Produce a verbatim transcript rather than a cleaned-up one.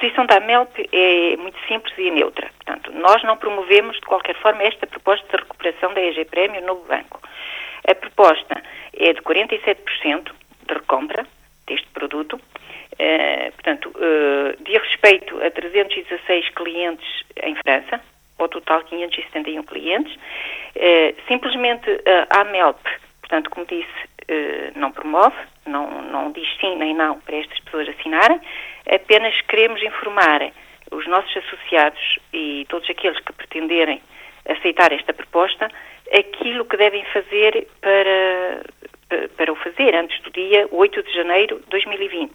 posição da AMELP é muito simples e neutra. Portanto, nós não promovemos de qualquer forma esta proposta de recuperação da E G Prémio no banco. A proposta é de quarenta e sete por cento de recompra deste produto. Uh, portanto, uh, de respeito a trezentos e dezasseis clientes em França, ao total quinhentos e setenta e um clientes. Uh, simplesmente uh, a AMELP, portanto, como disse, uh, não promove, não, não diz sim nem não para estas pessoas assinarem, apenas queremos informar os nossos associados e todos aqueles que pretenderem aceitar esta proposta, aquilo que devem fazer para, para o fazer antes do dia oito de janeiro de dois mil e vinte.